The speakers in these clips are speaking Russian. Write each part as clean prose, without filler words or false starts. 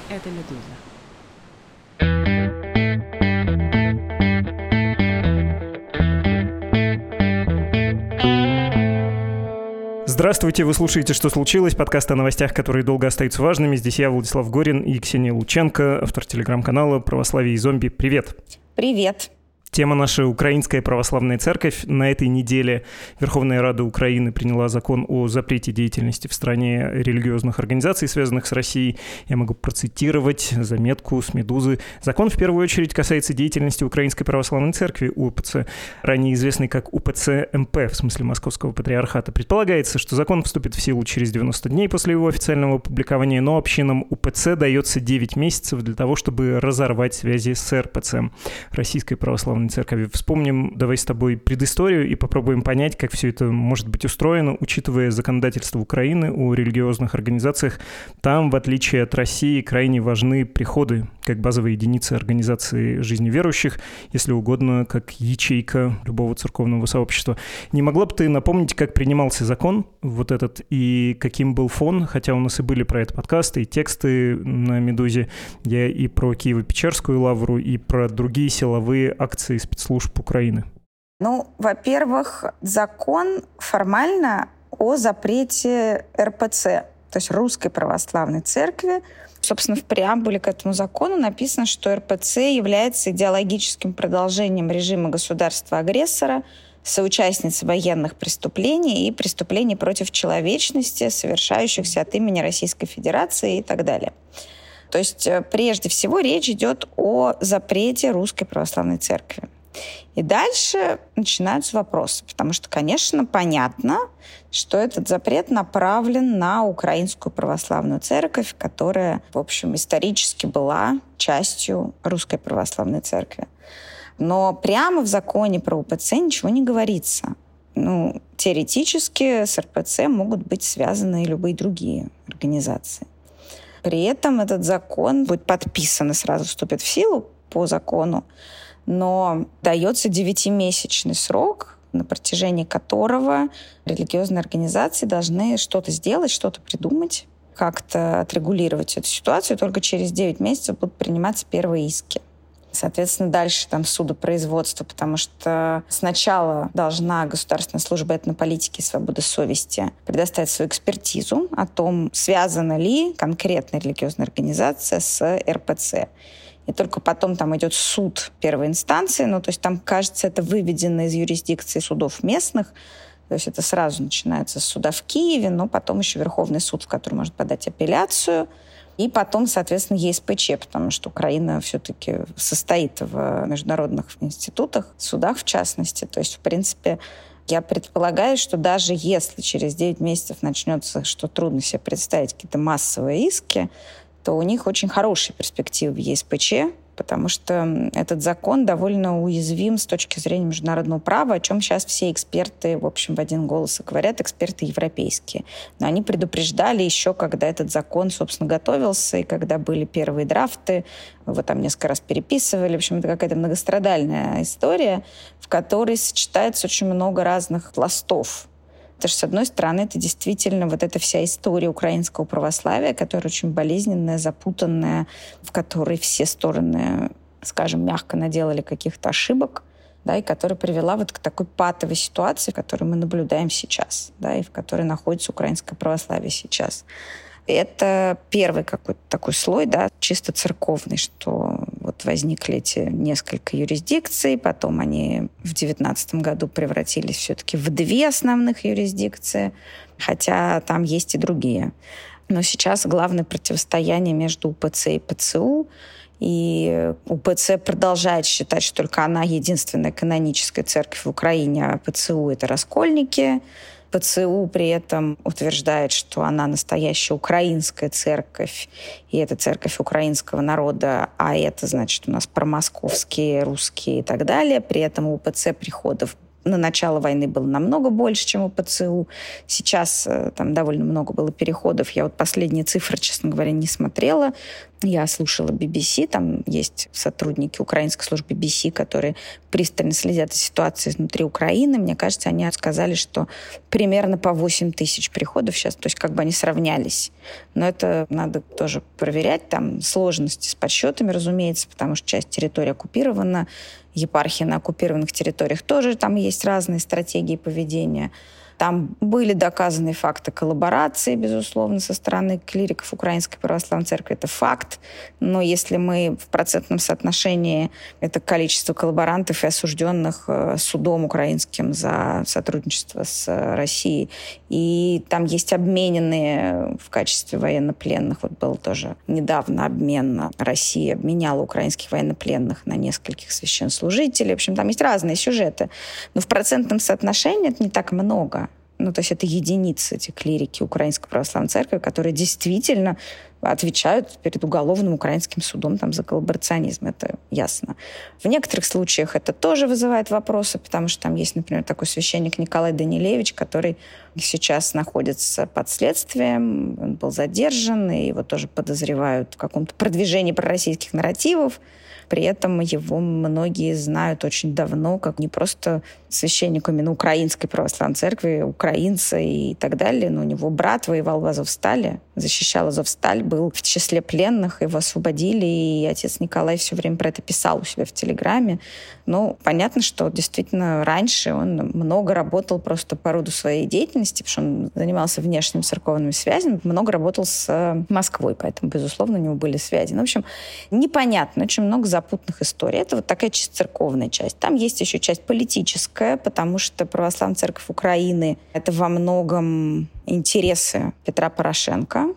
Это «Медуза». Здравствуйте, вы слушаете «Что случилось?» Подкаст о новостях, которые долго остаются важными. Здесь я, Владислав Горин, и Ксения Лученко, автор телеграм-канала «Православие и зомби». Привет! Привет! Тема наша «Украинская православная церковь». На этой неделе Верховная Рада Украины приняла закон о запрете деятельности в стране религиозных организаций, связанных с Россией. Я могу процитировать заметку с «Медузы». Закон в первую очередь касается деятельности Украинской православной церкви УПЦ, ранее известной как УПЦ-МП, в смысле Московского патриархата. Предполагается, что закон вступит в силу через 90 дней после его официального опубликования, но общинам УПЦ дается 9 месяцев для того, чтобы разорвать связи с РПЦ, Российской православной церковью. Вспомним, давай с тобой предысторию и попробуем понять, как все это может быть устроено, учитывая законодательство Украины о религиозных организациях. Там, в отличие от России, крайне важны приходы, как базовая единица организации жизни верующих, если угодно, как ячейка любого церковного сообщества. Не могла бы ты напомнить, как принимался закон вот этот и каким был фон, хотя у нас и были про это подкасты и тексты на «Медузе». Я и про Киево-Печерскую лавру, и про другие силовые акции спецслужб Украины. Во-первых, закон формально о запрете РПЦ, то есть Русской Православной Церкви. Собственно, в преамбуле к этому закону написано, что РПЦ является идеологическим продолжением режима государства-агрессора, соучастницы военных преступлений и преступлений против человечности, совершающихся от имени Российской Федерации и так далее. То есть, прежде всего, речь идет о запрете Русской Православной Церкви. И дальше начинаются вопросы, потому что, конечно, понятно, что этот запрет направлен на Украинскую Православную Церковь, которая, в общем, исторически была частью Русской Православной Церкви. Но прямо в законе про УПЦ ничего не говорится. Теоретически с РПЦ могут быть связаны и любые другие организации. При этом этот закон будет подписан и сразу вступит в силу по закону, но дается 9-месячный срок, на протяжении которого религиозные организации должны что-то сделать, что-то придумать, как-то отрегулировать эту ситуацию. Только через 9 месяцев будут приниматься первые иски. Соответственно, дальше там судопроизводство, потому что сначала должна Государственная служба этнополитики и свободы совести предоставить свою экспертизу о том, связана ли конкретная религиозная организация с РПЦ. И только потом там идет суд первой инстанции, то есть там, кажется, это выведено из юрисдикции судов местных, то есть это сразу начинается с суда в Киеве, но потом еще Верховный суд, в который может подать апелляцию, и потом, соответственно, ЕСПЧ, потому что Украина все-таки состоит в международных институтах, судах в частности. То есть, в принципе, я предполагаю, что даже если через 9 месяцев начнется, что трудно себе представить, какие-то массовые иски, то у них очень хорошие перспективы в ЕСПЧ, потому что этот закон довольно уязвим с точки зрения международного права, о чем сейчас все эксперты, в общем, в один голос и говорят, эксперты европейские. Но они предупреждали еще, когда этот закон, собственно, готовился, и когда были первые драфты, его там несколько раз переписывали. В общем, это какая-то многострадальная история, в которой сочетается очень много разных пластов. Потому что, с одной стороны, это действительно вот эта вся история украинского православия, которая очень болезненная, запутанная, в которой все стороны, скажем, мягко наделали каких-то ошибок, да, и которая привела вот к такой патовой ситуации, которую мы наблюдаем сейчас, да, и в которой находится украинское православие сейчас. Это первый какой-то такой слой, да, чисто церковный, что вот возникли эти несколько юрисдикций, потом они в 2019 году превратились все-таки в 2 основных юрисдикции, хотя там есть и другие. Но сейчас главное противостояние между УПЦ и ПЦУ, и УПЦ продолжает считать, что только она единственная каноническая церковь в Украине, а ПЦУ — это раскольники. ПЦУ при этом утверждает, что она настоящая украинская церковь, и это церковь украинского народа, а это, значит, у нас промосковские, русские и так далее. При этом у УПЦ приходов на начало войны было намного больше, чем у ПЦУ. Сейчас там довольно много было переходов. Я вот последние цифры, честно говоря, не смотрела. Я слушала BBC, там есть сотрудники украинской службы BBC, которые пристально следят за ситуацией внутри Украины. Мне кажется, они сказали, что примерно по 8 тысяч приходов сейчас, то есть как бы они сравнялись. Но это надо тоже проверять, там сложности с подсчетами, разумеется, потому что часть территории оккупирована, епархии на оккупированных территориях тоже, там есть разные стратегии поведения. Там были доказаны факты коллаборации, безусловно, со стороны клириков Украинской Православной Церкви. Это факт. Но если мы в процентном соотношении это количество коллаборантов и осужденных судом украинским за сотрудничество с Россией, и там есть обмененные в качестве военнопленных. Вот был тоже недавно обмен. Россия обменяла украинских военнопленных на нескольких священнослужителей. В общем, там есть разные сюжеты. Но в процентном соотношении это не так много. Ну, то есть это единицы, эти клирики Украинской Православной Церкви, которые действительно отвечают перед уголовным украинским судом там, за коллаборационизм, это ясно. В некоторых случаях это тоже вызывает вопросы, потому что там есть, например, такой священник Николай Данилевич, который сейчас находится под следствием, он был задержан, и его тоже подозревают в каком-то продвижении пророссийских нарративов. При этом его многие знают очень давно, как не просто священник именно Украинской Православной Церкви, украинца и так далее, но у него брат воевал в Азовстале, защищал Азовсталь, был в числе пленных, его освободили, и отец Николай все время про это писал у себя в Телеграме. Ну, понятно, что действительно раньше он много работал просто по роду своей деятельности, потому что он занимался внешними церковными связями, много работал с Москвой, поэтому, безусловно, у него были связи. Ну, в общем, непонятно, очень много запутанных историй. Это вот такая чисто церковная часть. Там есть еще часть политическая, потому что Православная Церковь Украины — это во многом интересы Петра Порошенко.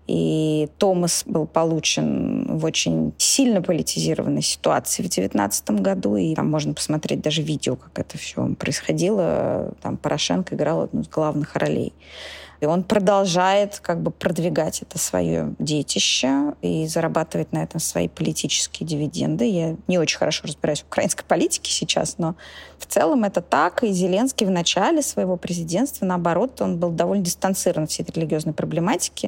И Томас был получен в очень сильно политизированной ситуации в 2019 году. И там можно посмотреть даже видео, как это все происходило. Там Порошенко играл одну из главных ролей. И он продолжает как бы продвигать это свое детище и зарабатывать на этом свои политические дивиденды. Я не очень хорошо разбираюсь в украинской политике сейчас, но в целом это так. И Зеленский в начале своего президентства, наоборот, он был довольно дистанцирован от всей этой религиозной проблематики.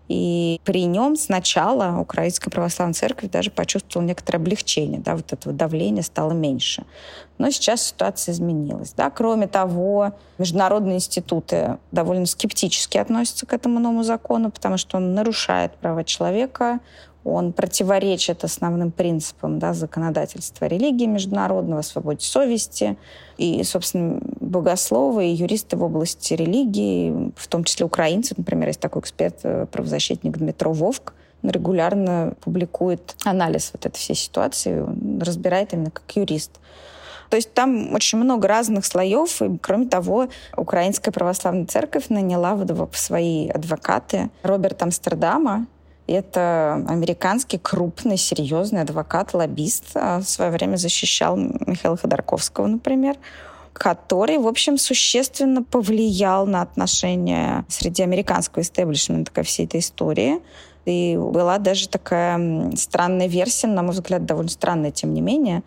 И при нем сначала Украинская Православная Церковь даже почувствовала некоторое облегчение, да, вот этого давления стало меньше. Но сейчас ситуация изменилась. Да. Кроме того, международные институты довольно скептически относятся к этому новому закону, потому что он нарушает права человека, он противоречит основным принципам, да, законодательства религии международного, свободе совести. И, собственно, богословы и юристы в области религии, в том числе украинцы, например, есть такой эксперт, правозащитник Дмитро Вовк, он регулярно публикует анализ вот этой всей ситуации, он разбирает именно как юрист. То есть там очень много разных слоев, и, кроме того, Украинская Православная Церковь наняла в свои адвокаты Роберта Амстердама. Это американский крупный, серьезный адвокат, лоббист. В свое время защищал Михаила Ходорковского, например, который, в общем, существенно повлиял на отношения среди американского истеблишмента ко всей этой истории. И была даже такая странная версия, на мой взгляд, довольно странная, тем не менее,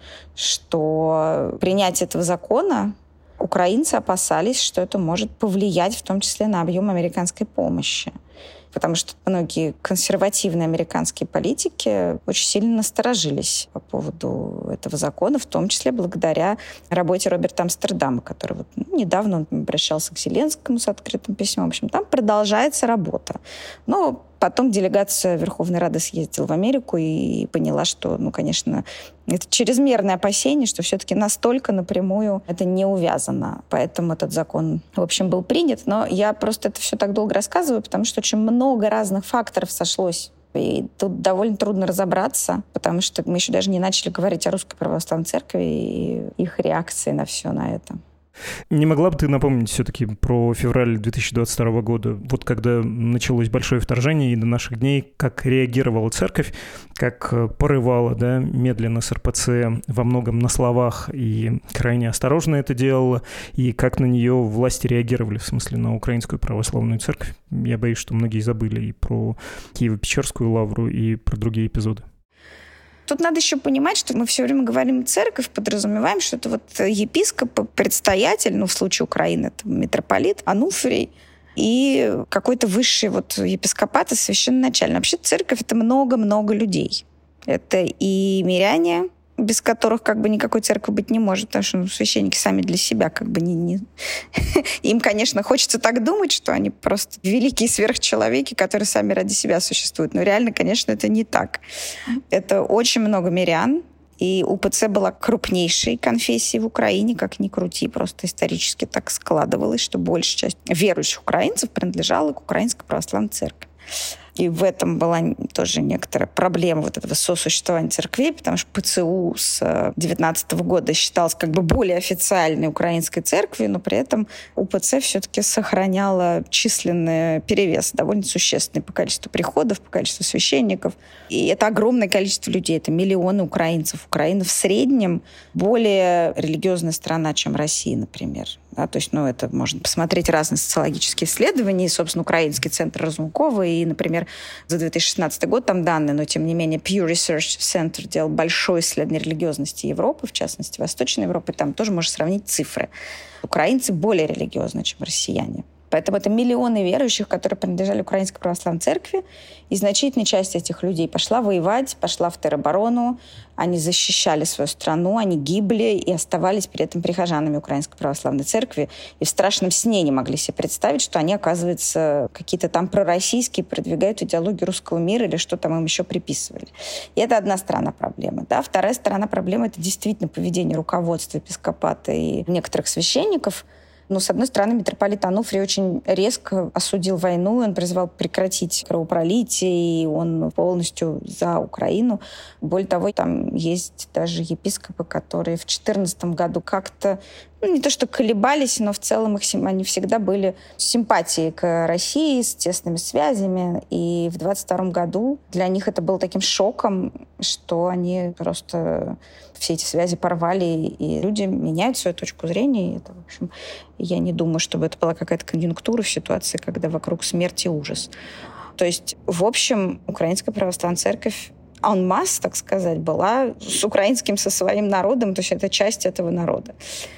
что принятие этого закона украинцы опасались, что это может повлиять в том числе на объем американской помощи. Потому что многие консервативные американские политики очень сильно насторожились по поводу этого закона, в том числе благодаря работе Роберта Амстердама, который вот недавно он обращался к Зеленскому с открытым письмом. В общем, там продолжается работа. Но потом делегация Верховной Рады съездила в Америку и поняла, что, ну, конечно, это чрезмерное опасение, что все-таки настолько напрямую это не увязано. Поэтому этот закон, в общем, был принят. Но я просто это все так долго рассказываю, потому что очень много разных факторов сошлось. И тут довольно трудно разобраться, потому что мы еще даже не начали говорить о Русской Православной Церкви и их реакции на все на это. Не могла бы ты напомнить все-таки про февраль 2022 года, вот когда началось большое вторжение и до наших дней, как реагировала церковь, как порывала, да, медленно с РПЦ во многом на словах и крайне осторожно это делала, и как на нее власти реагировали, в смысле на Украинскую Православную Церковь. Я боюсь, что многие забыли и про Киево-Печерскую лавру, и про другие эпизоды. Тут надо еще понимать, что мы все время говорим «церковь», подразумеваем, что это вот епископ, предстоятель, ну, в случае Украины это митрополит Ануфрий. и какой-то высший епископат и священноначальный. Вообще церковь — это много-много людей. Это и миряне, без которых никакой церкви быть не может, потому что священники сами для себя не... Им, конечно, хочется так думать, что они просто великие сверхчеловеки, которые сами ради себя существуют. Но реально, конечно, это не так. Это очень много мирян, и УПЦ была крупнейшей конфессией в Украине, как ни крути, просто исторически так складывалось, что большая часть верующих украинцев принадлежала к Украинской православной церкви. И в этом была тоже некоторая проблема этого сосуществования церквей, потому что ПЦУ с 19 года считалась более официальной украинской церковью, но при этом УПЦ все-таки сохраняла численный перевес, довольно существенный по количеству приходов, по количеству священников. И это огромное количество людей, это миллионы украинцев. Украина в среднем более религиозная страна, чем Россия, например. Да, то есть, это можно посмотреть разные социологические исследования, и, собственно, Украинский центр Разумкова, и, например, за 2016 год там данные, но, тем не менее, Pew Research Center делал большое исследование религиозности Европы, в частности, Восточной Европы, там тоже можно сравнить цифры. Украинцы более религиозны, чем россияне. Поэтому это миллионы верующих, которые принадлежали Украинской православной церкви, и значительная часть этих людей пошла воевать, пошла в тероборону, они защищали свою страну, они гибли и оставались при этом прихожанами Украинской православной церкви, и в страшном сне не могли себе представить, что они, оказывается, какие-то там пророссийские, продвигают идеологию русского мира или что там им еще приписывали. И это одна сторона проблемы. Да? Вторая сторона проблемы — это действительно поведение руководства епископата и некоторых священников. Но, с одной стороны, митрополит Ануфрий очень резко осудил войну, он призвал прекратить кровопролитие, и он полностью за Украину. Более того, там есть даже епископы, которые в 2014 году как-то, не то что колебались, но в целом они всегда были с симпатией к России, с тесными связями. И в 2022 году для них это было таким шоком, что они просто все эти связи порвали, и люди меняют свою точку зрения. И это, в общем, я не думаю, чтобы это была какая-то конъюнктура в ситуации, когда вокруг смерть и ужас. То есть, в общем, Украинская православная церковь en masse, так сказать, была со своим народом, то есть это часть этого народа.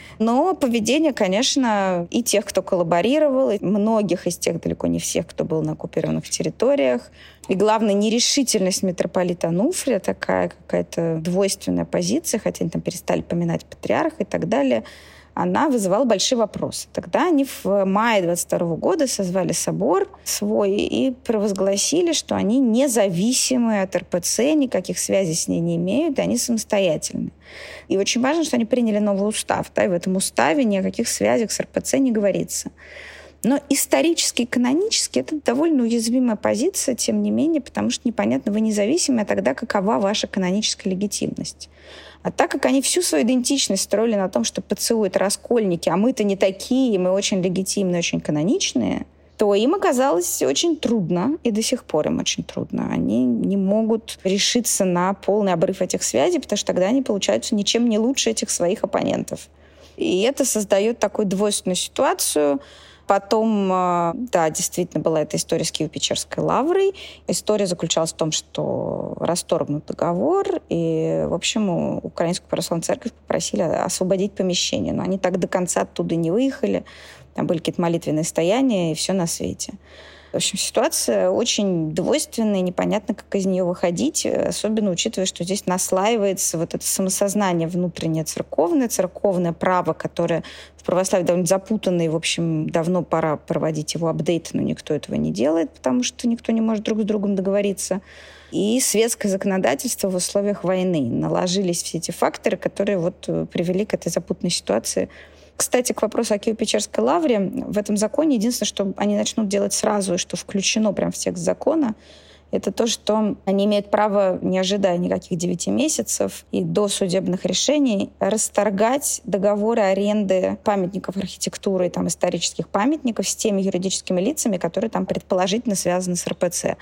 Но поведение, конечно, и тех, кто коллаборировал, и многих из тех, далеко не всех, кто был на оккупированных территориях. И главное, нерешительность митрополита Ануфрия, такая какая-то двойственная позиция, хотя они там перестали поминать патриарха и так далее, она вызывала большие вопросы. Тогда они в мае 22 года созвали собор свой и провозгласили, что они независимы от РПЦ, никаких связей с ней не имеют, и они самостоятельны. И очень важно, что они приняли новый устав, да, и в этом уставе ни о каких связях с РПЦ не говорится. Но исторически и канонически это довольно уязвимая позиция, тем не менее, потому что непонятно, вы независимы, а тогда какова ваша каноническая легитимность? А так как они всю свою идентичность строили на том, что ПЦУ — это раскольники, а мы-то не такие, мы очень легитимные, очень каноничные, то им оказалось очень трудно, и до сих пор им очень трудно. Они не могут решиться на полный обрыв этих связей, потому что тогда они получаются ничем не лучше этих своих оппонентов. И это создает такую двойственную ситуацию. Потом, да, действительно была эта история с Киево-Печерской лаврой. История заключалась в том, что расторгнут договор, и, в общем, Украинскую православную церковь попросили освободить помещение. Но они так до конца оттуда не выехали. Там были какие-то молитвенные стояния, и все на свете. В общем, ситуация очень двойственная, непонятно, как из нее выходить, особенно учитывая, что здесь наслаивается вот это самосознание внутреннее церковное право, которое в православии довольно запутанное, и, в общем, давно пора проводить его апдейт, но никто этого не делает, потому что никто не может друг с другом договориться. И светское законодательство в условиях войны. Наложились все эти факторы, которые привели к этой запутанной ситуации. Кстати, к вопросу о Киево-Печерской лавре. В этом законе единственное, что они начнут делать сразу, и что включено прямо в текст закона, это то, что они имеют право, не ожидая никаких 9 месяцев и до судебных решений, расторгать договоры аренды памятников архитектуры и исторических памятников с теми юридическими лицами, которые там предположительно связаны с РПЦ.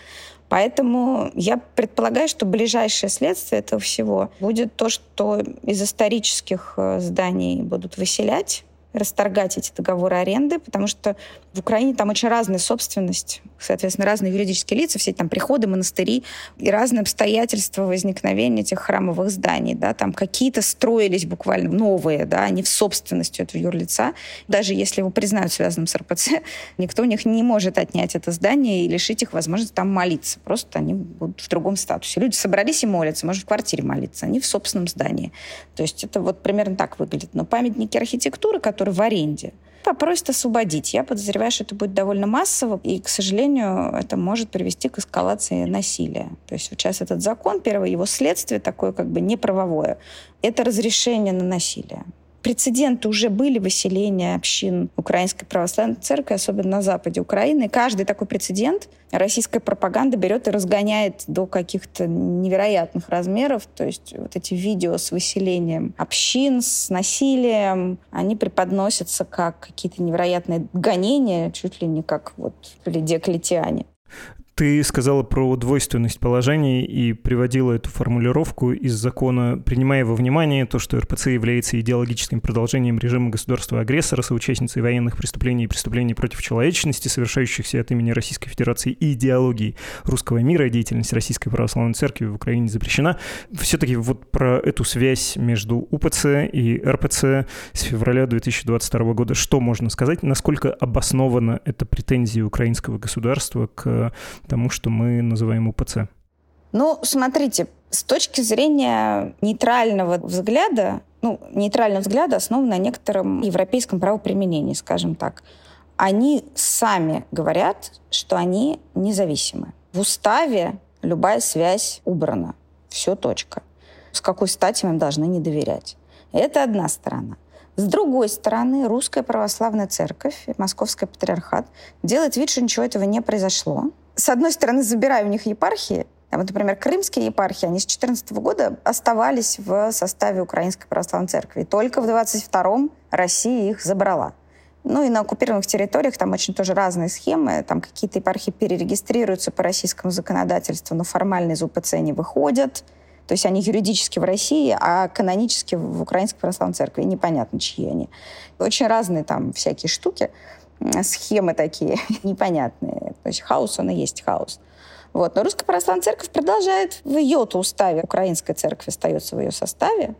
Поэтому я предполагаю, что ближайшее следствие этого всего будет то, что из исторических зданий будут выселять расторгать эти договоры аренды, потому что в Украине там очень разная собственность, соответственно, разные юридические лица, все эти там приходы, монастыри и разные обстоятельства возникновения этих храмовых зданий. Да. Там какие-то строились буквально новые, да, они в собственности этого юрлица. Даже если его признают связанным с РПЦ, никто у них не может отнять это здание и лишить их возможности там молиться. Просто они будут в другом статусе. Люди собрались и молятся, может, в квартире молиться, они в собственном здании. То есть это вот примерно так выглядит. Но памятники архитектуры, которые в аренде, попросят освободить. Я подозреваю, что это будет довольно массово, и, к сожалению, это может привести к эскалации насилия. То есть вот сейчас этот закон, первое его следствие такое как бы неправовое, это разрешение на насилие. Прецеденты уже были выселения общин Украинской Православной Церкви, особенно на западе Украины. И каждый такой прецедент российская пропаганда берет и разгоняет до каких-то невероятных размеров. То есть вот эти видео с выселением общин, с насилием, они преподносятся как какие-то невероятные гонения, чуть ли не как вот при Диоклетиане. Ты сказала про двойственность положений и приводила эту формулировку из закона, принимая во внимание то, что РПЦ является идеологическим продолжением режима государства-агрессора, соучастницей военных преступлений и преступлений против человечности, совершающихся от имени Российской Федерации и идеологии русского мира, деятельность Российской Православной Церкви в Украине запрещена. Все-таки вот про эту связь между УПЦ и РПЦ с февраля 2022 года что можно сказать? Насколько обоснована эта претензия украинского государства к тому, что мы называем УПЦ? Ну, смотрите, с точки зрения нейтрального взгляда, нейтральный взгляд основан на некотором европейском правоприменении, скажем так. Они сами говорят, что они независимы. В уставе любая связь убрана. Все, точка. С какой стати мы им должны не доверять? Это одна сторона. С другой стороны, Русская Православная Церковь, Московский Патриархат делает вид, что ничего этого не произошло. С одной стороны, забирая у них епархии, вот, например, крымские епархии, они с 2014 года оставались в составе Украинской Православной Церкви. Только в 22-м Россия их забрала. Ну и на оккупированных территориях там очень тоже разные схемы. Там какие-то епархии перерегистрируются по российскому законодательству, но формально из УПЦ не выходят. То есть они юридически в России, а канонически в Украинской Православной Церкви. И непонятно, чьи они. Очень разные там всякие штуки. Схемы такие непонятные. То есть хаос, он и есть хаос. Вот. Но Русская Православная Церковь продолжает в ее-то уставе. Украинская церковь остается в ее составе.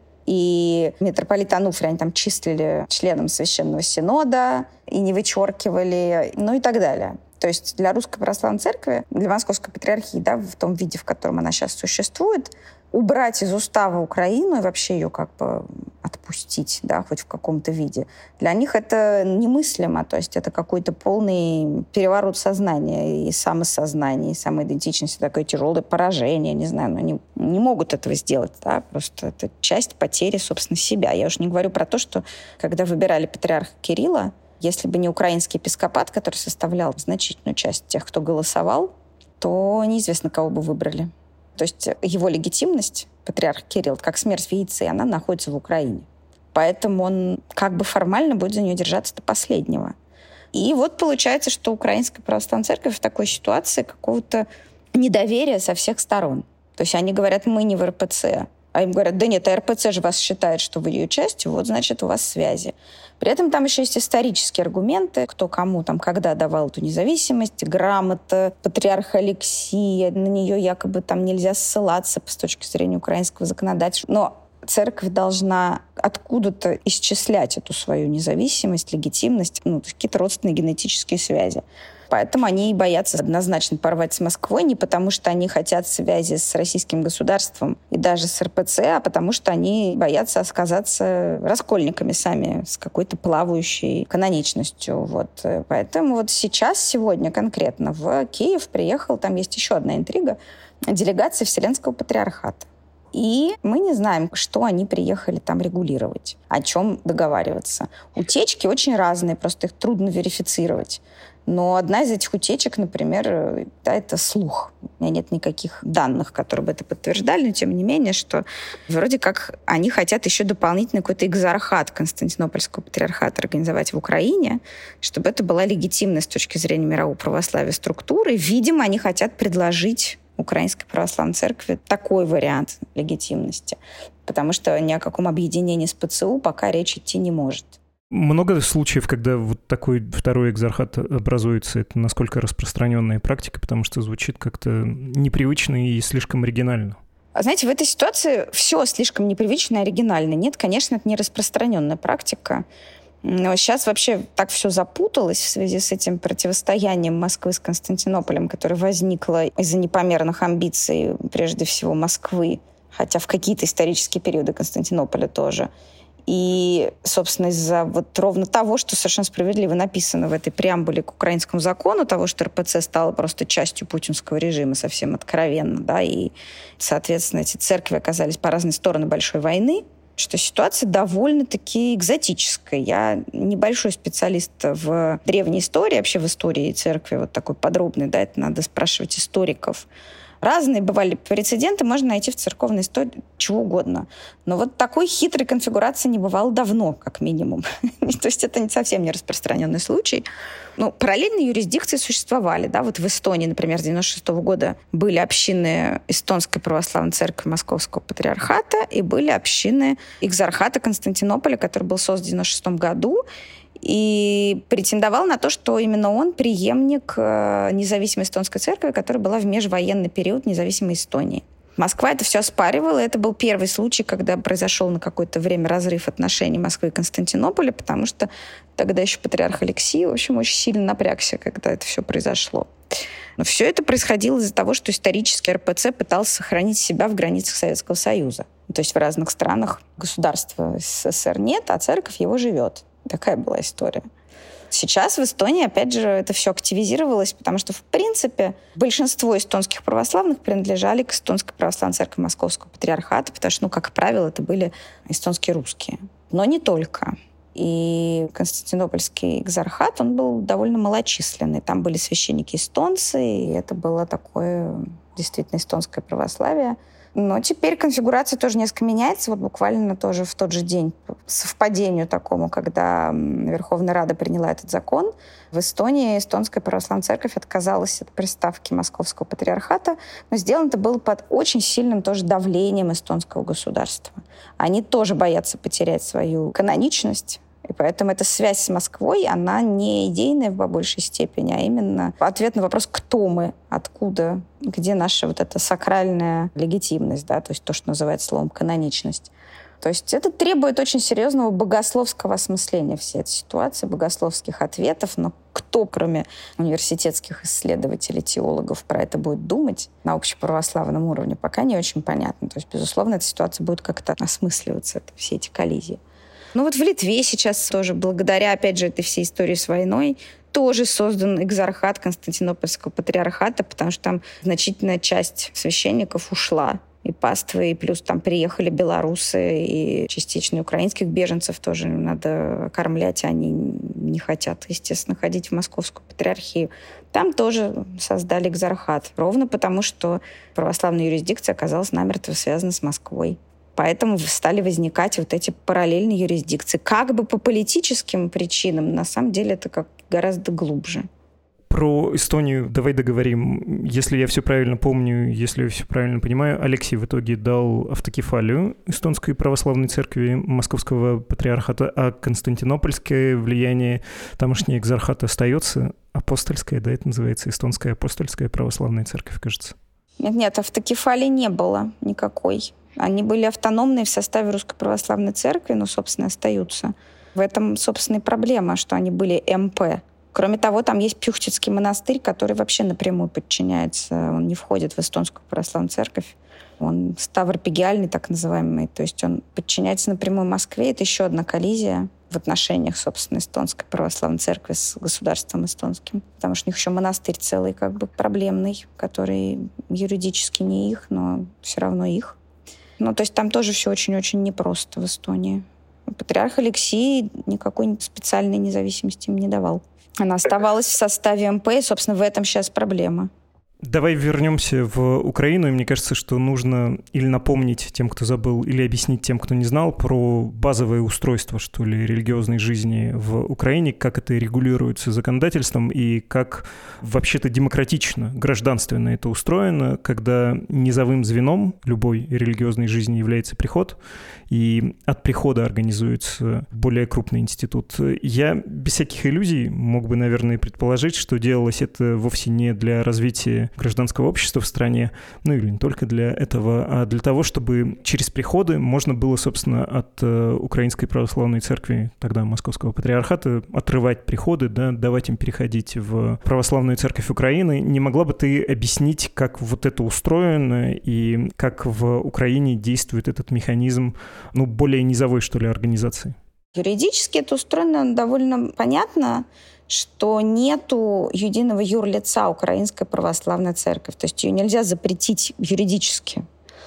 И митрополита Ануфрия они там числили членом Священного Синода и не вычеркивали, ну и так далее. То есть для Русской Православной Церкви, для Московской Патриархии, да, в том виде, в котором она сейчас существует, убрать из устава Украину и вообще ее как бы отпустить, да, хоть в каком-то виде, для них это немыслимо. То есть это какой-то полный переворот сознания и самосознания, и самоидентичности, такое тяжелое поражение, не знаю, но они не могут этого сделать, да, просто это часть потери, собственно, себя. Я уж не говорю про то, что когда выбирали патриарха Кирилла, если бы не украинский епископат, который составлял значительную часть тех, кто голосовал, то неизвестно, кого бы выбрали. То есть его легитимность, патриарх Кирилл, как смерть в яйце, она находится в Украине. Поэтому он как бы формально будет за нее держаться до последнего. И вот получается, что Украинская Православная Церковь в такой ситуации какого-то недоверия со всех сторон. То есть они говорят, мы не в РПЦ. А им говорят, да нет, а РПЦ же вас считает, что вы ее частью, вот значит у вас связи. При этом там еще есть исторические аргументы, кто кому там когда давал эту независимость, грамота патриарха Алексия, на нее якобы там нельзя ссылаться с точки зрения украинского законодательства. Но церковь должна откуда-то исчислять эту свою независимость, легитимность, какие-то родственные генетические связи. Поэтому они и боятся однозначно порвать с Москвой, не потому что они хотят связи с российским государством и даже с РПЦ, а потому что они боятся оказаться раскольниками сами с какой-то плавающей каноничностью. Вот. Поэтому вот сейчас, сегодня конкретно в Киев приехал, там есть еще одна интрига, делегация Вселенского Патриархата. И мы не знаем, что они приехали там регулировать, о чем договариваться. Утечки очень разные, просто их трудно верифицировать. Но одна из этих утечек, например, да, это слух. У меня нет никаких данных, которые бы это подтверждали, но тем не менее, что вроде как они хотят еще дополнительный какой-то экзархат Константинопольского патриархата организовать в Украине, чтобы это была легитимная с точки зрения мирового православия структура. И, видимо, они хотят предложить Украинской Православной Церкви такой вариант легитимности, потому что ни о каком объединении с ПЦУ пока речь идти не может. Много случаев, когда вот такой второй экзархат образуется, это насколько распространенная практика, потому что звучит как-то непривычно и слишком оригинально. Знаете, в этой ситуации все слишком непривычно и оригинально. Нет, конечно, это не распространенная практика. Но сейчас вообще так все запуталось в связи с этим противостоянием Москвы с Константинополем, которое возникло из-за непомерных амбиций, прежде всего, Москвы, хотя в какие-то исторические периоды Константинополя тоже. И, собственно, из-за вот ровно того, что совершенно справедливо написано в этой преамбуле к украинскому закону, того, что РПЦ стала просто частью путинского режима совсем откровенно, да, и, соответственно, эти церкви оказались по разные стороны большой войны, что ситуация довольно-таки экзотическая. Я небольшой специалист в древней истории, вообще в истории церкви, вот такой подробной, да, это надо спрашивать историков. Разные бывали прецеденты, можно найти в церковной истории чего угодно. Но вот такой хитрой конфигурации не бывало давно, как минимум. То есть это совсем не распространенный случай. Ну, параллельные юрисдикции существовали. Да? Вот в Эстонии, например, с 1996 года были общины Эстонской православной церкви Московского патриархата и были общины Экзархата Константинополя, который был создан в 1996 году. И претендовал на то, что именно он преемник независимой эстонской церкви, которая была в межвоенный период независимой Эстонии. Москва это все оспаривала. Это был первый случай, когда произошел на какое-то время разрыв отношений Москвы и Константинополя, потому что тогда еще патриарх Алексий, в общем, очень сильно напрягся, когда это все произошло. Но все это происходило из-за того, что исторически РПЦ пытался сохранить себя в границах Советского Союза. То есть в разных странах государства СССР нет, а церковь его живет. Такая была история. Сейчас в Эстонии, опять же, это все активизировалось, потому что, в принципе, большинство эстонских православных принадлежали к Эстонской православной церкви Московского патриархата, потому что, как правило, это были эстонские русские. Но не только. И Константинопольский экзархат, он был довольно малочисленный. Там были священники эстонцы, и это было такое действительно эстонское православие. Но теперь конфигурация тоже несколько меняется. Вот буквально тоже в тот же день, по совпадению такому, когда Верховная Рада приняла этот закон, в Эстонии Эстонская православная церковь отказалась от приставки Московского патриархата, но сделано это было под очень сильным тоже давлением эстонского государства. Они тоже боятся потерять свою каноничность, и поэтому эта связь с Москвой, она не идейная в большей степени, а именно ответ на вопрос, кто мы, откуда, где наша вот эта сакральная легитимность, да, то есть то, что называется словом каноничность. То есть это требует очень серьезного богословского осмысления всей этой ситуации, богословских ответов, но кто, кроме университетских исследователей, теологов, про это будет думать на общеправославном уровне, пока не очень понятно. То есть, безусловно, эта ситуация будет как-то осмысливаться, все эти коллизии. Ну вот в Литве сейчас тоже, благодаря, опять же, этой всей истории с войной, тоже создан экзархат Константинопольского патриархата, потому что там значительная часть священников ушла, и паствы, и плюс там приехали белорусы, и частично украинских беженцев тоже надо кормлять, они не хотят, естественно, ходить в Московскую патриархию. Там тоже создали экзархат, ровно потому, что православная юрисдикция оказалась намертво связана с Москвой. Поэтому стали возникать вот эти параллельные юрисдикции. Как бы по политическим причинам, на самом деле это как гораздо глубже. Про Эстонию давай договорим. Если я все правильно помню, если я все правильно понимаю, Алексий в итоге дал автокефалию Эстонской православной церкви Московского патриархата, а константинопольское влияние тамошний экзархат остается. Апостольская, да, это называется Эстонская апостольская православная церковь, кажется. Нет, автокефалии не было никакой. Они были автономные в составе Русской Православной Церкви, но, собственно, остаются. В этом, собственно, и проблема, что они были МП. Кроме того, там есть Пюхтицкий монастырь, который вообще напрямую подчиняется. Он не входит в Эстонскую Православную Церковь. Он ставропигиальный, так называемый. То есть он подчиняется напрямую Москве. Это еще одна коллизия в отношениях, собственно, Эстонской Православной Церкви с государством эстонским. Потому что у них еще монастырь целый как бы проблемный, который юридически не их, но все равно их. Ну, то есть там тоже все очень-очень непросто в Эстонии. Патриарх Алексий никакой специальной независимости им не давал. Она оставалась в составе МП, и, собственно, в этом сейчас проблема. Давай вернемся в Украину, и мне кажется, что нужно или напомнить тем, кто забыл, или объяснить тем, кто не знал, про базовое устройство, что ли, религиозной жизни в Украине, как это регулируется законодательством и как вообще-то демократично, гражданственно это устроено, когда низовым звеном любой религиозной жизни является приход, и от прихода организуется более крупный институт. Я без всяких иллюзий мог бы, наверное, предположить, что делалось это вовсе не для развития гражданского общества в стране, ну или не только для этого, а для того, чтобы через приходы можно было, собственно, от Украинской православной церкви, тогда Московского патриархата, отрывать приходы, да, давать им переходить в православную церковь Украины. Не могла бы ты объяснить, как вот это устроено и как в Украине действует этот механизм, ну, более низовой, что ли, организации? Юридически это устроено довольно понятно, что нету единого юрлица Украинской православной церкви. То есть ее нельзя запретить юридически.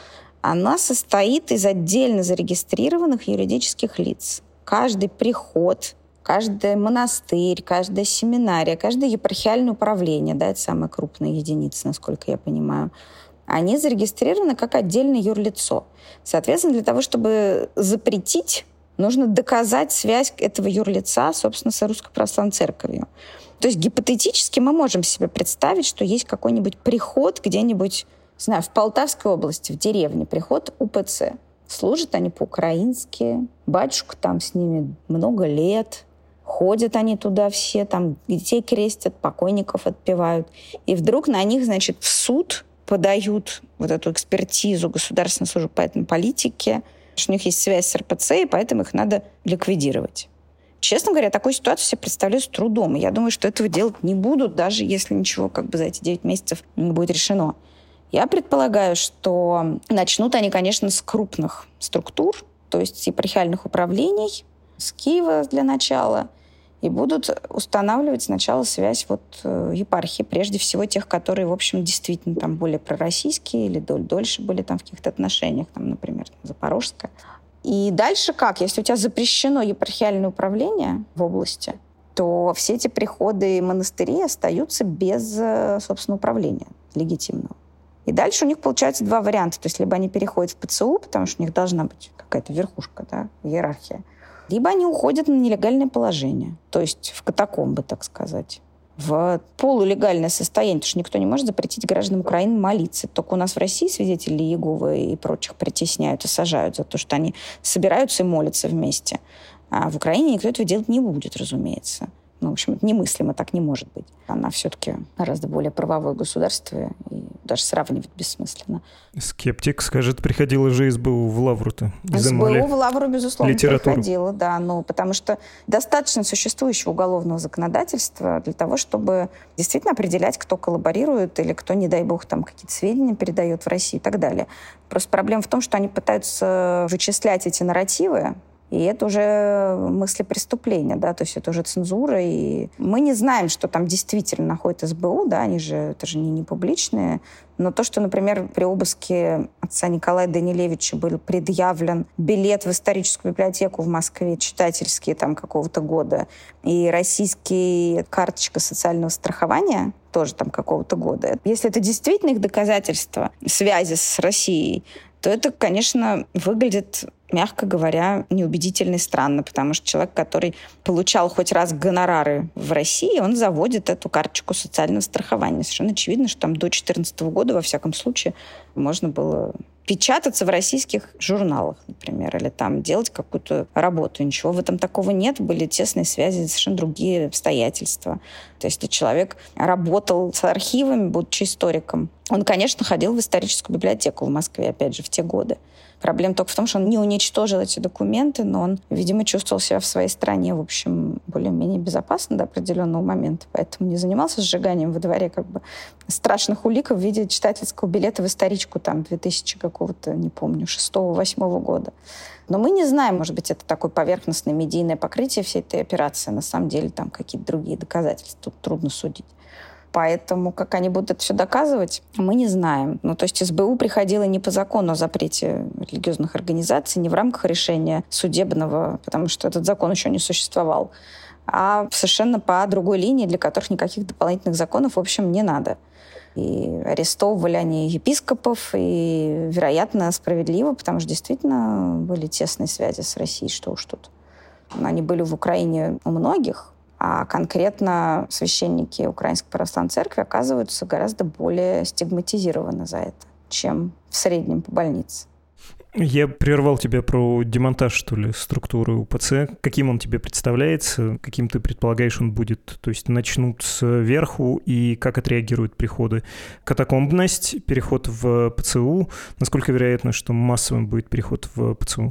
Она состоит из отдельно зарегистрированных юридических лиц. Каждый приход, каждый монастырь, каждая семинария, каждое епархиальное управление, да, это самая крупная единица, насколько я понимаю, они зарегистрированы как отдельное юрлицо. Соответственно, для того, чтобы запретить, нужно доказать связь этого юрлица, собственно, с Русской Православной Церковью. То есть гипотетически мы можем себе представить, что есть какой-нибудь приход где-нибудь, не знаю, в Полтавской области, в деревне, приход УПЦ. Служат они по-украински, батюшка там с ними много лет, ходят они туда все, там детей крестят, покойников отпевают. И вдруг на них, значит, в суд подают вот эту экспертизу Государственной службы по этной политике, что у них есть связь с РПЦ, и поэтому их надо ликвидировать. Честно говоря, такую ситуацию себе представляю с трудом. И я думаю, что этого делать не будут, даже если ничего как бы за эти 9 месяцев не будет решено. Я предполагаю, что начнут они, конечно, с крупных структур, то есть с епархиальных управлений, с Киева для начала, и будут устанавливать сначала связь вот епархии, прежде всего тех, которые, в общем, действительно там более пророссийские или дольше были там в каких-то отношениях, там, например, Запорожская. И дальше как? Если у тебя запрещено епархиальное управление в области, то все эти приходы и монастыри остаются без, собственно, управления легитимного. И дальше у них получается два варианта. То есть либо они переходят в ПЦУ, потому что у них должна быть какая-то верхушка, да, иерархия, либо они уходят на нелегальное положение, то есть в катакомбы, так сказать, в полулегальное состояние, потому что никто не может запретить гражданам Украины молиться. Только у нас в России свидетели Иеговы и прочих притесняют и сажают за то, что они собираются и молятся вместе. А в Украине никто этого делать не будет, разумеется. Ну, в общем, это немыслимо, так не может быть. Она все-таки гораздо более правовое государство, и даже сравнивать бессмысленно. Скептик скажет, приходила же СБУ в Лавру-то. СБУ в Лавру, безусловно, приходила, да, ну, потому что достаточно существующего уголовного законодательства для того, чтобы действительно определять, кто коллаборирует или кто, не дай бог, там какие-то сведения передает в Россию и так далее. Просто проблема в том, что они пытаются вычислять эти нарративы, и это уже мысли преступления, да, то есть это уже цензура, и мы не знаем, что там действительно находит СБУ, да, они же, это же не публичные, но то, что, например, при обыске отца Николая Данилевича был предъявлен билет в историческую библиотеку в Москве, читательский там какого-то года, и российская карточка социального страхования тоже там какого-то года. Если это действительно их доказательство связи с Россией, то это, конечно, выглядит, мягко говоря, неубедительно и странно, потому что человек, который получал хоть раз гонорары в России, он заводит эту карточку социального страхования. Совершенно очевидно, что там до 2014 года, во всяком случае, можно было печататься в российских журналах, например, или там делать какую-то работу. Ничего в этом такого нет. Были тесные связи, совершенно другие обстоятельства. То есть, если человек работал с архивами, будучи историком, он, конечно, ходил в историческую библиотеку в Москве, опять же, в те годы. Проблема только в том, что он не уничтожил эти документы, но он, видимо, чувствовал себя в своей стране, в общем, более-менее безопасно до определенного момента, поэтому не занимался сжиганием во дворе как бы страшных улик в виде читательского билета в историчку там 2000 какого-то, не помню, 6-8 года. Но мы не знаем, может быть, это такое поверхностное медийное покрытие всей этой операции. На самом деле там какие-то другие доказательства. Тут трудно судить. Поэтому как они будут это все доказывать, мы не знаем. Ну, то есть СБУ приходила не по закону о запрете религиозных организаций, не в рамках решения судебного, потому что этот закон еще не существовал, а совершенно по другой линии, для которых никаких дополнительных законов, в общем, не надо. И арестовывали они епископов, и, вероятно, справедливо, потому что действительно были тесные связи с Россией, что уж тут. Они были в Украине у многих, а конкретно священники Украинской Православной Церкви оказываются гораздо более стигматизированы за это, чем в среднем по больнице. Я прервал тебя про демонтаж, что ли, структуры УПЦ. Каким он тебе представляется? Каким ты предполагаешь, он будет? То есть начнут сверху, и как отреагируют приходы? Катакомбность, переход в ПЦУ. Насколько вероятно, что массовым будет переход в ПЦУ?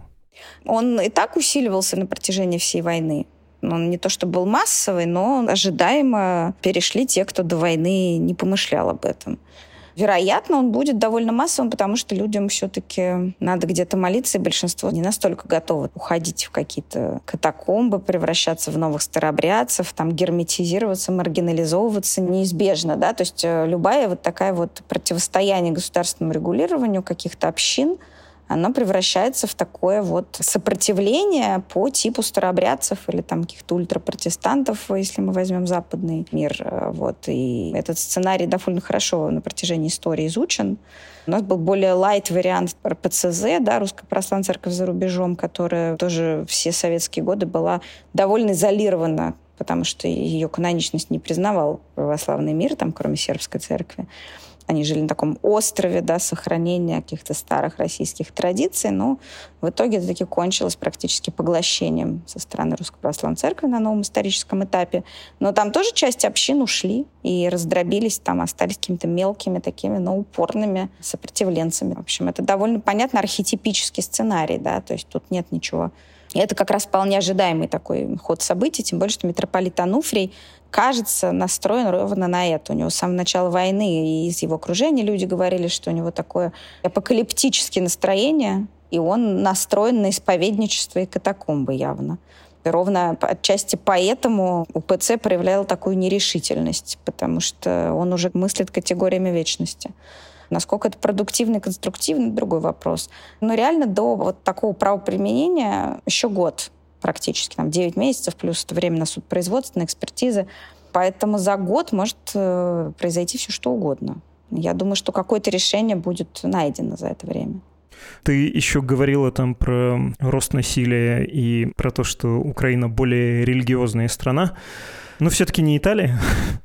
Он и так усиливался на протяжении всей войны. Он не то чтобы был массовый, но ожидаемо перешли те, кто до войны не помышлял об этом. Вероятно, он будет довольно массовым, потому что людям все-таки надо где-то молиться, и большинство не настолько готовы уходить в какие-то катакомбы, превращаться в новых старообрядцев, там, герметизироваться, маргинализовываться неизбежно, да, то есть любая вот такая вот противостояние государственному регулированию каких-то общин, оно превращается в такое вот сопротивление по типу старообрядцев или там каких-то ультрапротестантов, если мы возьмем западный мир. Вот. И этот сценарий довольно хорошо на протяжении истории изучен. У нас был более лайт-вариант РПЦЗ, да, Русская Православная Церковь за рубежом, которая тоже все советские годы была довольно изолирована, потому что ее каноничность не признавал православный мир, там, кроме сербской церкви. Они жили на таком острове, да, сохранения каких-то старых российских традиций, но в итоге это таки кончилось практически поглощением со стороны Русской Православной Церкви на новом историческом этапе. Но там тоже часть общин ушли и раздробились, там остались какими-то мелкими такими, но упорными сопротивленцами. В общем, это довольно понятно архетипический сценарий, да, то есть тут нет ничего. И это как раз вполне ожидаемый такой ход событий, тем более, что митрополит Ануфрий, кажется, настроен ровно на это. У него с самого начала войны и из его окружения люди говорили, что у него такое апокалиптическое настроение, и он настроен на исповедничество и катакомбы явно. И ровно отчасти поэтому УПЦ проявлял такую нерешительность, потому что он уже мыслит категориями вечности. Насколько это продуктивно и конструктивно, другой вопрос. Но реально до вот такого правоприменения еще год практически, там 9 месяцев, плюс это время на судопроизводство, на экспертизы. Поэтому за год может произойти все что угодно. Я думаю, что какое-то решение будет найдено за это время. Ты еще говорила там про рост насилия и про то, что Украина более религиозная страна. Но все-таки не Италия,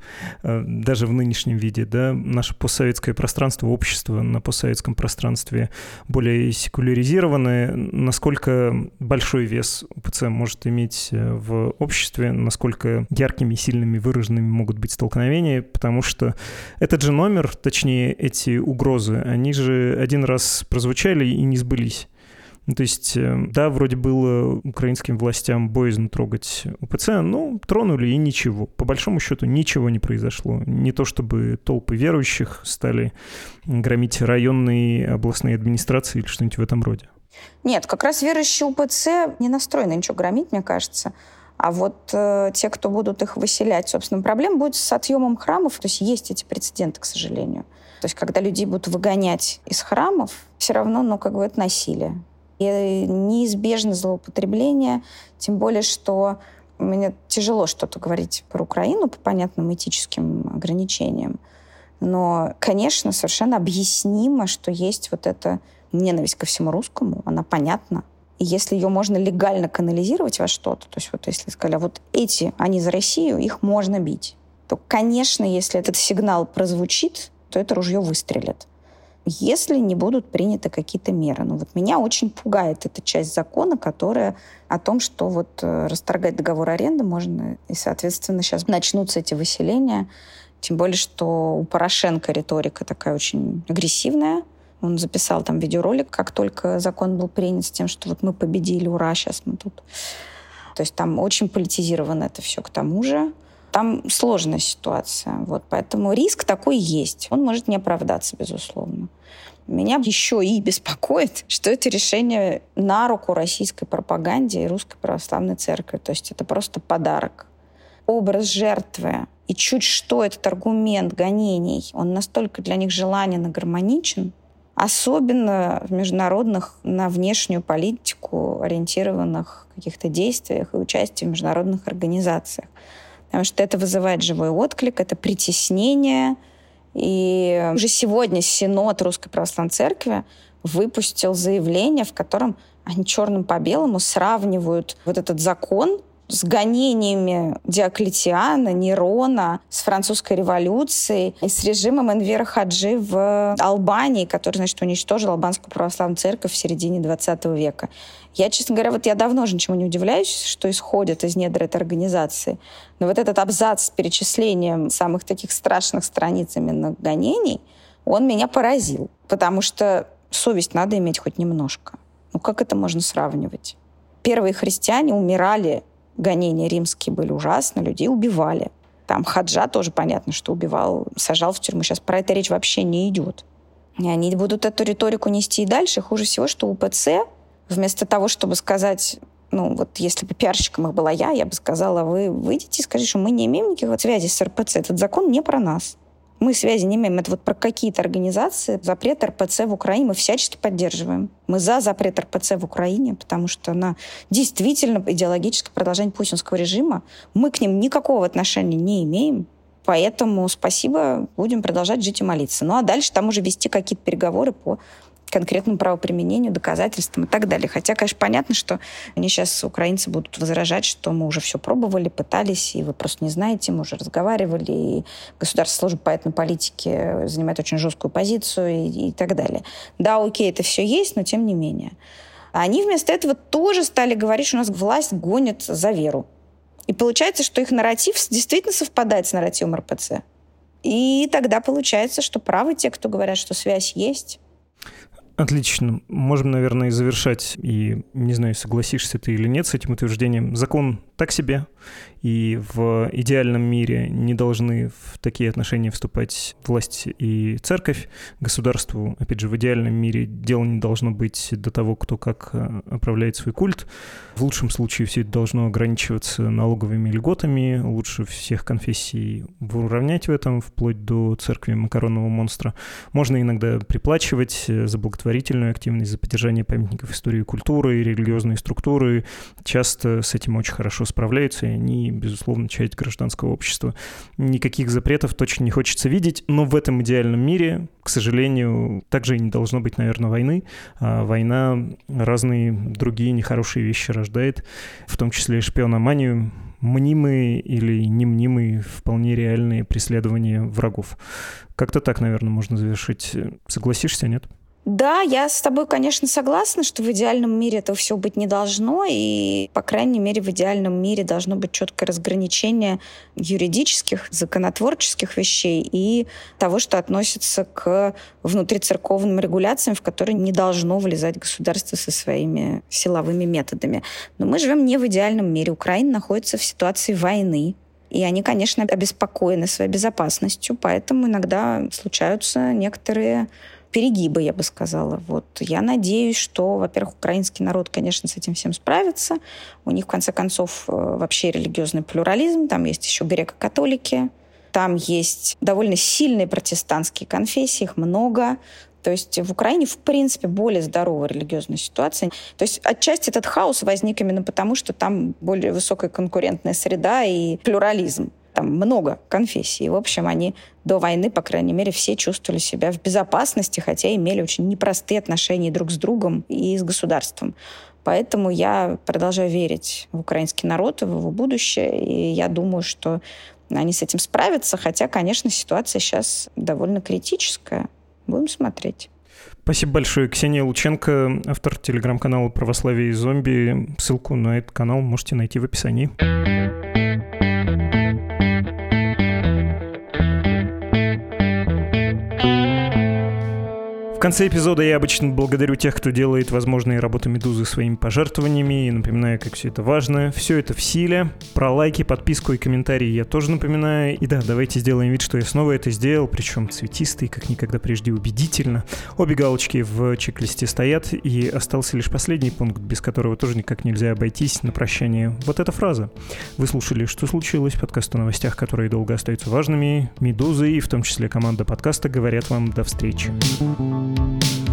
даже в нынешнем виде, да, наше постсоветское пространство, общество на постсоветском пространстве более секуляризированное. Насколько большой вес УПЦ может иметь в обществе, насколько яркими, сильными, выраженными могут быть столкновения, потому что этот же номер, точнее, эти угрозы, они же один раз прозвучали и не сбылись. То есть, да, вроде было украинским властям боязно трогать УПЦ, но тронули и ничего. По большому счету ничего не произошло. Не то чтобы толпы верующих стали громить районные областные администрации или что-нибудь в этом роде. Нет, как раз верующие УПЦ не настроены ничего громить, мне кажется. А вот те, кто будут их выселять, собственно, проблема будет с отъемом храмов. То есть эти прецеденты, к сожалению. То есть когда людей будут выгонять из храмов, все равно, это насилие. И неизбежно злоупотребление, тем более, что мне тяжело что-то говорить про Украину по понятным этическим ограничениям. Но, конечно, совершенно объяснимо, что есть вот эта ненависть ко всему русскому, она понятна. И если ее можно легально канализировать во что-то, то есть если сказали, эти, они за Россию, их можно бить, то, конечно, если этот сигнал прозвучит, то это ружье выстрелит. Если не будут приняты какие-то меры. Меня очень пугает эта часть закона, которая о том, что расторгать договор аренды можно, и, соответственно, сейчас начнутся эти выселения. Тем более, что у Порошенко риторика такая очень агрессивная. Он записал там видеоролик, как только закон был принят, с тем, что мы победили, ура, сейчас мы тут. То есть там очень политизировано это все к тому же. Там сложная ситуация. Поэтому риск такой есть. Он может не оправдаться, безусловно. Меня еще и беспокоит, что это решение на руку российской пропаганде и Русской Православной Церкви. То есть это просто подарок. Образ жертвы и чуть что этот аргумент гонений, он настолько для них желанен и гармоничен, особенно в международных, на внешнюю политику ориентированных каких-то действиях и участии в международных организациях. Потому что это вызывает живой отклик, это притеснение, И уже сегодня Синод Русской Православной Церкви выпустил заявление, в котором они черным по белому сравнивают вот этот закон с гонениями Диоклетиана, Нерона, с французской революцией и с режимом Энвера Хаджи в Албании, который, значит, уничтожил албанскую православную церковь в середине 20 века. Я, честно говоря, я давно уже ничему не удивляюсь, что исходит из недр этой организации. Но вот этот абзац с перечислением самых таких страшных страниц именно гонений, он меня поразил. Потому что совесть надо иметь хоть немножко. Как это можно сравнивать? Первые христиане умирали, гонения римские были ужасны, людей убивали. Там Хаджа тоже понятно, что убивал, сажал в тюрьму. Сейчас про это речь вообще не идет. И они будут эту риторику нести и дальше. Хуже всего, что УПЦ вместо того, чтобы сказать, если бы пиарщиком их была я бы сказала, вы выйдите и скажите, что мы не имеем никаких связей с РПЦ. Этот закон не про нас. Мы связи не имеем. Это про какие-то организации. Запрет РПЦ в Украине мы всячески поддерживаем. Мы за запрет РПЦ в Украине, потому что она действительно идеологическое продолжение путинского режима. Мы к ним никакого отношения не имеем. Поэтому спасибо, будем продолжать жить и молиться. А дальше там уже вести какие-то переговоры по конкретному правоприменению, доказательствам и так далее. Хотя, конечно, понятно, что они сейчас, украинцы, будут возражать, что мы уже все пробовали, пытались, и вы просто не знаете, мы уже разговаривали, и Государственная служба по этнополитике занимает очень жесткую позицию и так далее. Да, окей, это все есть, но тем не менее. Они вместо этого тоже стали говорить, что у нас власть гонит за веру. И получается, что их нарратив действительно совпадает с нарративом РПЦ. И тогда получается, что правы те, кто говорят, что связь есть. Отлично. Можем, наверное, завершать. И не знаю, согласишься ты или нет с этим утверждением. Закон так себе, и в идеальном мире не должны в такие отношения вступать власть и церковь. Государству, опять же, в идеальном мире дело не должно быть до того, кто как оправляет свой культ. В лучшем случае все это должно ограничиваться налоговыми льготами. Лучше всех конфессий уравнять в этом, вплоть до церкви макаронного монстра. Можно иногда приплачивать за благотворительную активность, за поддержание памятников истории и культуры, религиозной структуры. Часто с этим очень хорошо справляются, и они, безусловно, часть гражданского общества. Никаких запретов точно не хочется видеть, но в этом идеальном мире, к сожалению, также и не должно быть, наверное, войны. А война разные другие нехорошие вещи рождает, в том числе и шпиономанию, мнимые или немнимые, вполне реальные преследования врагов. Как-то так, наверное, можно завершить. Согласишься, нет? Да, я с тобой, конечно, согласна, что в идеальном мире этого всего быть не должно, и, по крайней мере, в идеальном мире должно быть четкое разграничение юридических, законотворческих вещей и того, что относится к внутрицерковным регуляциям, в которые не должно влезать государство со своими силовыми методами. Но мы живем не в идеальном мире. Украина находится в ситуации войны. И они, конечно, обеспокоены своей безопасностью, поэтому иногда случаются некоторые перегибы, я бы сказала. Я надеюсь, что, во-первых, украинский народ, конечно, с этим всем справится. У них, в конце концов, вообще религиозный плюрализм. Там есть еще греко-католики. Там есть довольно сильные протестантские конфессии, их много. То есть в Украине, в принципе, более здоровая религиозная ситуация. То есть отчасти этот хаос возник именно потому, что там более высокая конкурентная среда и плюрализм. Там много конфессий. В общем, они до войны, по крайней мере, все чувствовали себя в безопасности, хотя имели очень непростые отношения друг с другом и с государством. Поэтому я продолжаю верить в украинский народ, в его будущее, и я думаю, что они с этим справятся, хотя, конечно, ситуация сейчас довольно критическая. Будем смотреть. Спасибо большое. Ксения Лученко, автор телеграм-канала «Православие и зомби». Ссылку на этот канал можете найти в описании. В конце эпизода я обычно благодарю тех, кто делает возможные работы «Медузы» своими пожертвованиями, и напоминаю, как все это важно. Все это в силе. Про лайки, подписку и комментарии я тоже напоминаю. И да, давайте сделаем вид, что я снова это сделал, причем цветистый, как никогда прежде, убедительно. Обе галочки в чек-листе стоят, и остался лишь последний пункт, без которого тоже никак нельзя обойтись на прощание. Вот эта фраза. Вы слушали «Что случилось?» Подкаст о новостях, которые долго остаются важными. «Медузы» и в том числе команда подкаста говорят вам до встречи.